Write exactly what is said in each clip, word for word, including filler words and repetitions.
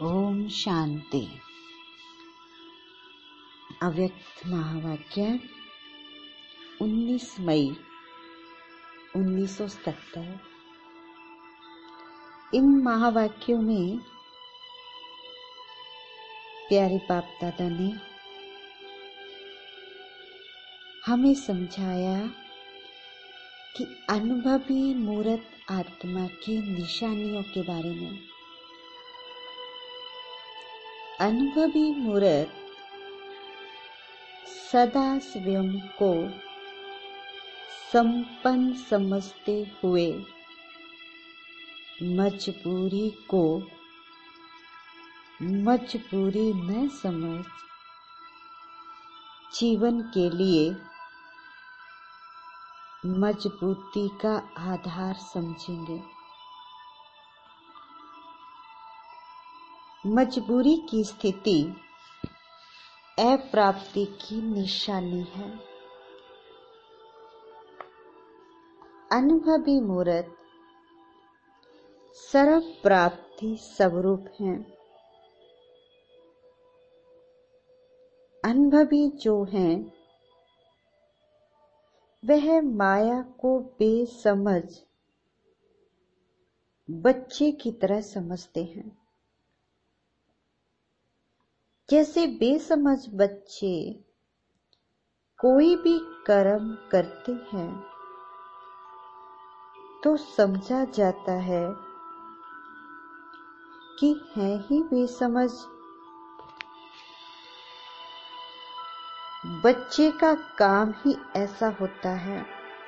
ओम शांति। अव्यक्त महावाक्य उन्नीस मई उन्नीस सौ सत्तर। इन महावाक्यों में प्यारे बाप दादा ने हमें समझाया कि अनुभवी मूर्त आत्मा की निशानियों के बारे में। अनुभवी मूर्त सदा स्वयं को संपन्न समझते हुए मजबूरी को मजबूरी न समझ जीवन के लिए मजबूती का आधार समझेंगे। मजबूरी की स्थिति अप्राप्ति की निशानी है। अनुभवी मूर्त सर्व प्राप्ति स्वरूप हैं। अनुभवी जो हैं वह माया को बेसमझ बच्चे की तरह समझते हैं। जैसे बेसमझ बच्चे कोई भी कर्म करते हैं तो समझा जाता है कि है ही बेसमझ। बच्चे का काम ही ऐसा होता है।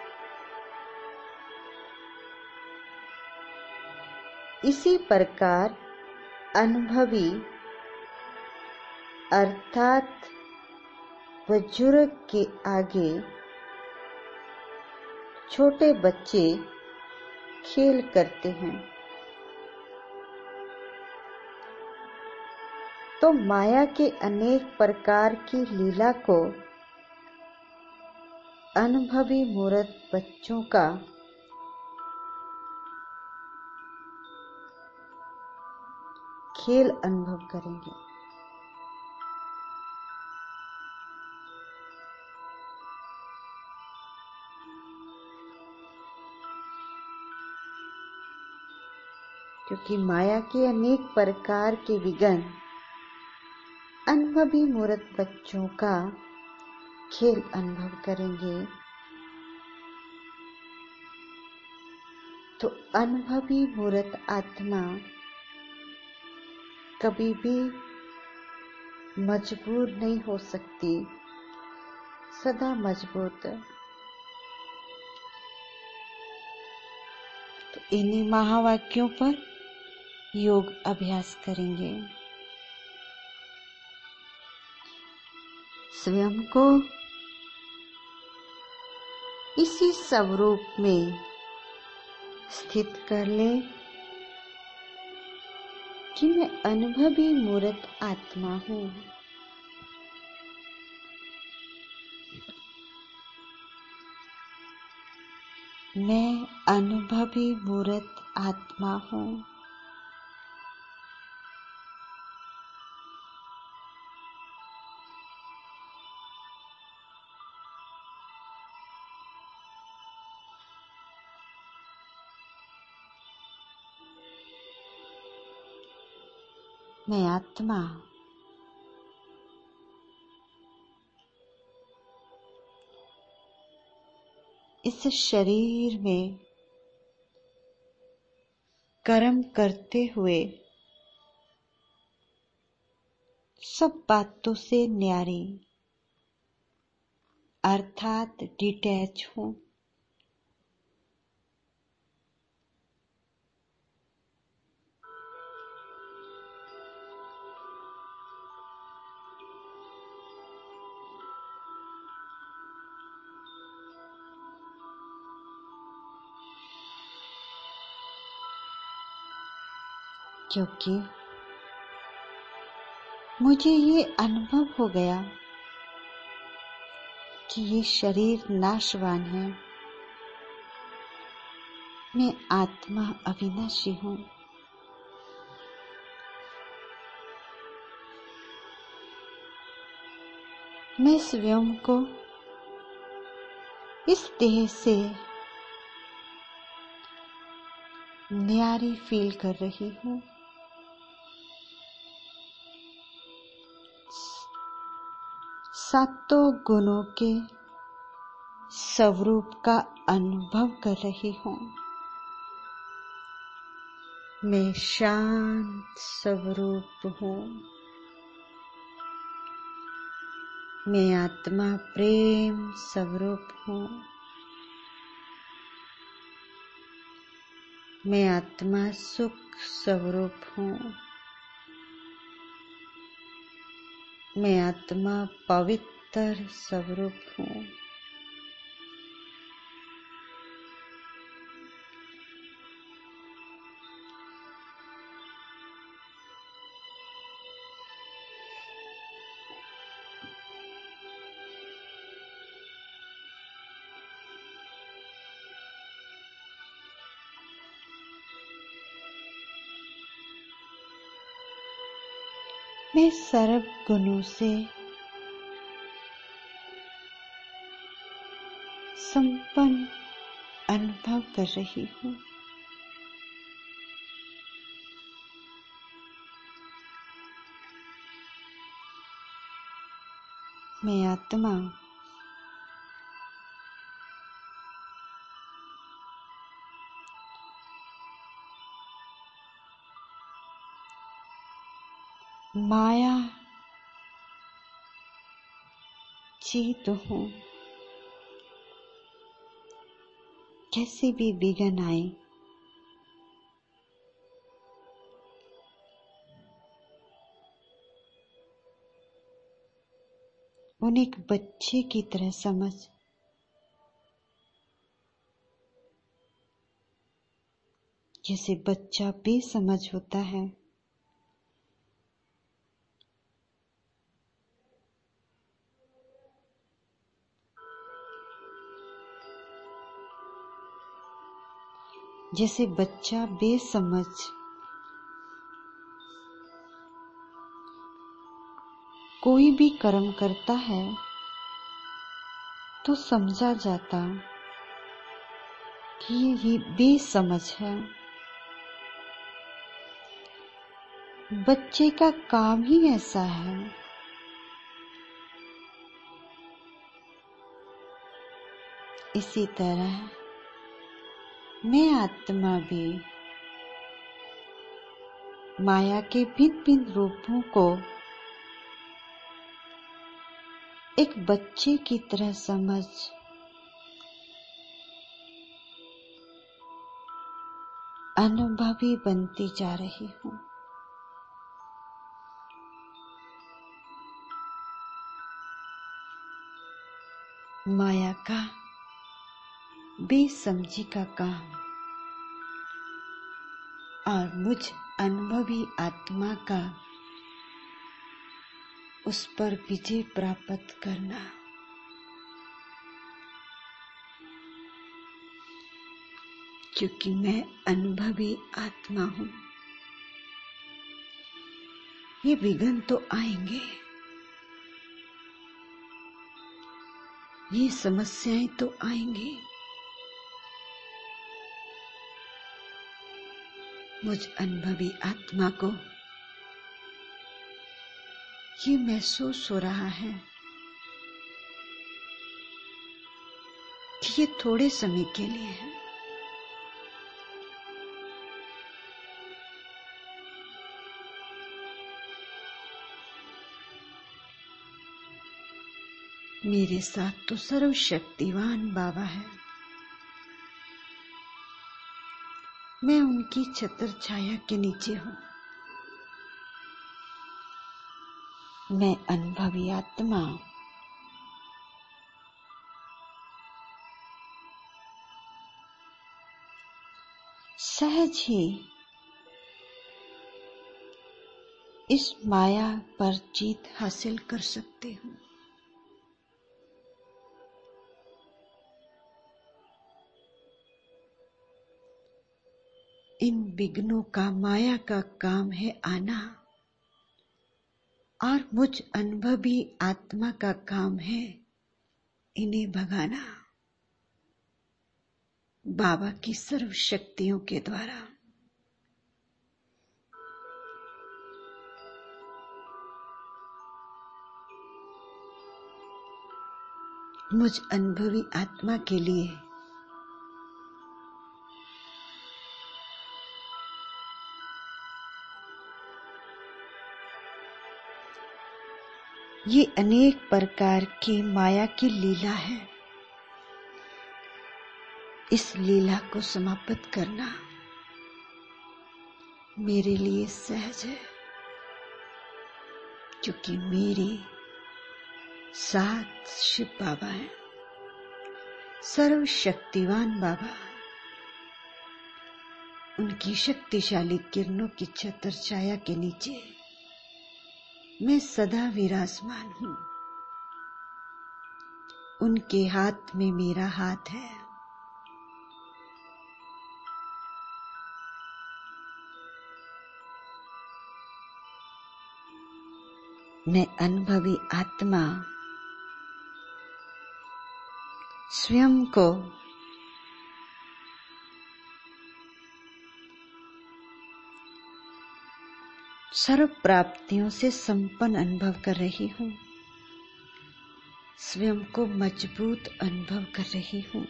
इसी प्रकार अनुभवी अर्थात बुजुर्ग के आगे छोटे बच्चे खेल करते हैं। तो माया के अनेक प्रकार की लीला को अनुभवी मूर्त बच्चों का खेल अनुभव करेंगे। क्योंकि माया के अनेक प्रकार के विघ्न अनुभवी मूर्त बच्चों का खेल अनुभव करेंगे। तो अनुभवी मूर्त आत्मा कभी भी मजबूर नहीं हो सकती, सदा मजबूत। तो इन्हीं महावाक्यों पर योग अभ्यास करेंगे। स्वयं को इसी स्वरूप में स्थित कर ले कि मैं अनुभवी मूर्त आत्मा हूँ। मैं अनुभवी मूर्त आत्मा हूँ। मैं आत्मा इस शरीर में कर्म करते हुए सब बातों से न्यारी अर्थात डिटैच हूँ। क्योंकि मुझे ये अनुभव हो गया कि ये शरीर नाशवान है। मैं आत्मा अविनाशी हूँ। मैं स्वयं को इस देह से न्यारी फील कर रही हूँ। सातों गुणों के स्वरूप का अनुभव कर रही हूँ। मैं शांत स्वरूप हूँ। मैं आत्मा प्रेम स्वरूप हूँ। मैं आत्मा सुख स्वरूप हूँ। मैं आत्मा पवित्र स्वरूप हूँ। मैं सर्व गुणों से संपन्न अनुभव कर रही हूँ। मैं आत्मा माया जीत हूँ। कैसे भी विघ्न आए, उन्हें एक बच्चे की तरह समझ जैसे बच्चा बेसमझ होता है, जैसे बच्चा बेसमझ कोई भी कर्म करता है तो समझा जाता कि ये बेसमझ है। बच्चे का काम ही ऐसा है। इसी तरह मैं आत्मा भी माया के भिन्न भिन्न रूपों को एक बच्चे की तरह समझ अनुभवी बनती जा रही हूँ। माया का बेसमझी का काम और मुझ अनुभवी आत्मा का उस पर विजय प्राप्त करना। क्योंकि मैं अनुभवी आत्मा हूँ। ये विघ्न तो आएंगे, ये समस्याएं तो आएंगी। मुझ अनुभवी आत्मा को ये महसूस हो रहा है कि ये थोड़े समय के लिए है। मेरे साथ तो सर्वशक्तिवान बाबा है। मैं उनकी छत्र छाया के नीचे हूँ। मैं अनुभवी आत्मा सहज ही इस माया पर जीत हासिल कर सकती हूँ। इन विघ्नों का माया का काम है आना। और मुझ अनुभवी आत्मा का काम है इन्हें भगाना बाबा की सर्व शक्तियों के द्वारा। मुझ अनुभवी आत्मा के लिए ये अनेक प्रकार की माया की लीला है। इस लीला को समाप्त करना मेरे लिए सहज है, क्योंकि मेरे साथ शिव बाबा हैं, सर्वशक्तिवान बाबा। उनकी शक्तिशाली किरणों की छत्र छाया के नीचे मैं सदा विराजमान हूं। उनके हाथ में मेरा हाथ है। मैं अनुभवी आत्मा स्वयं को सर्व प्राप्तियों से संपन्न अनुभव कर रही हूं। स्वयं को मजबूत अनुभव कर रही हूं।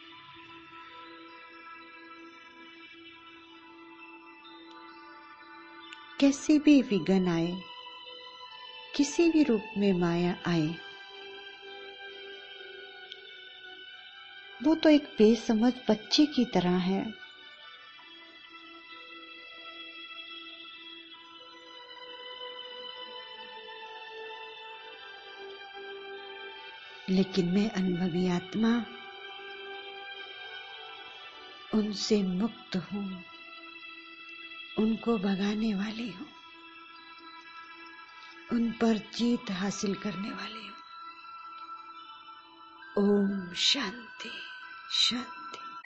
कैसे भी विघ्न आए, किसी भी रूप में माया आए, वो तो एक बेसमझ बच्चे की तरह है। लेकिन मैं अनुभवी आत्मा उनसे मुक्त हूं, उनको भगाने वाली हूं, उन पर जीत हासिल करने वाली हूं। ओम शांति शांति।